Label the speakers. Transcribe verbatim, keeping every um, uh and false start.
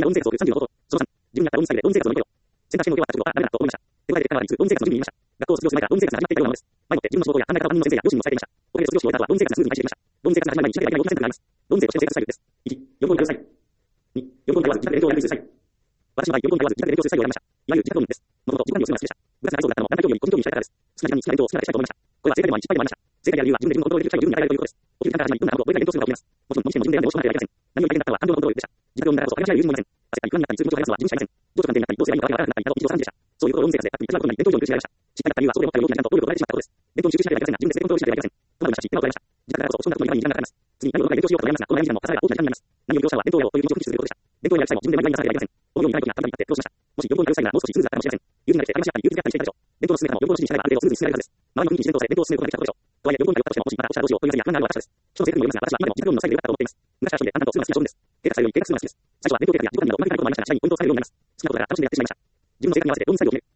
Speaker 1: や音声が総数さんじゅうのこと。そのさん、自分がやった音声で音声がその声を。選択肢の手を渡ったことは誰だと思いました。手前で結果がいつ音声がその準備に見ました。学校を卒業する前から音声が始まっていたようなものです。前もって自分の仕事や考え方は担任の先生や両親にも伝えていました。おかげで卒業し終えた後は音声がスムーズに配信できました。音声が始まる前に自宅でやりたいこと選択があります。音声としての生活スタイルです。いち、読み込みください。に、読み込み問わず自宅で勉強をやりする際。私の場合、読み込み問わず自宅で勉強する際をやりました。いわゆる自宅論文です。もともと自分にをするのが好きでした。部活が愛想だったのも団体競技より個人競技にしたいからです。好きな時間に好きな勉強を好きなだけしたいと思いました。これは正解でもあり失敗でもありました。正解である理由は自分で自分のコントロールできる社会を十分に与えられるということです。起きる時間から始まり、どんなことをどれだけ勉強するのかを決めます。もちろん、もちろん自分で選んでもしょうがないとは言いません。何より大変だったのは感情のコントロールでした。自宅を見ながらこそ、会話し合う友人もいません。汗かき、不安になったり、通知を早すのは自分しかいません。情緒関係になったり、どうすればいいのかわからなくなったり、など、日常茶飯事でした。そういうことを音声がせ、一番ことに勉強上に苦しめられました。失敗だった理由は、そうで思ったより大きな時間と労力を取られてしまったことです。勉強に集中しなければいけませんが、自分でコントロールしなければいけません。となりましたし、手間を加えました。自宅からこそ、そんなことに毎日時間がかかります。次に何をどれだけ勉強しようかと悩みますが、この悩み時間も、朝が大きな時間になります。何より業者は、弁当屋をという道を復帰することでした。弁当屋をやる際も自分で毎日やらなければいけません。思うようにないことになったりって苦労しました。もし予防にやる際ならもう少しスムーズだったかもしれません。友人が来て会話し合ったり、友人が来たりしていたでしょう。弁当の進め方も予防の指示しながらある程度スムーズに進められるはずです。周りの雰囲気に自然とされ弁当を進めることができたことでしょう。とはいえ、予防にやったとしても、もしまた落ちたらどうしようという不安や不安がある私です。人の性格にもよりますが、私は今でも自宅論のスタイルで良かったと思っています。昔から一人で淡々とするのが好きな少年です。計画されるように計画するのが好きです。最初は弁当計画や時間になどうまくいかないこともありましたが、社員にポイントを抑えるようになります。好きなことから楽しんでやってしまいました。自分の性格に合わせて論理スタイルを決める。